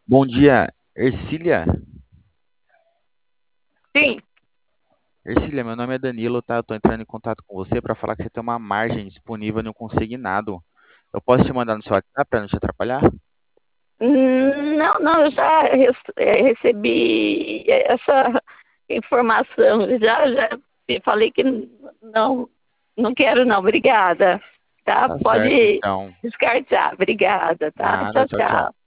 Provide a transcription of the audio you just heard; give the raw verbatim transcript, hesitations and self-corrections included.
Bom dia, Ercília. Sim. Ercília, meu nome é Danilo, tá? Eu tô entrando em contato com você para falar que você tem uma margem disponível no consignado. Eu posso te mandar no seu WhatsApp para não te atrapalhar? Hum, Não, não, eu já rece- eh, recebi essa informação. Já, já falei que não, não quero não, obrigada. Tá? Tá certo, Pode então. descartar, obrigada, tá? Nada, Tchau, tchau, tchau. tchau.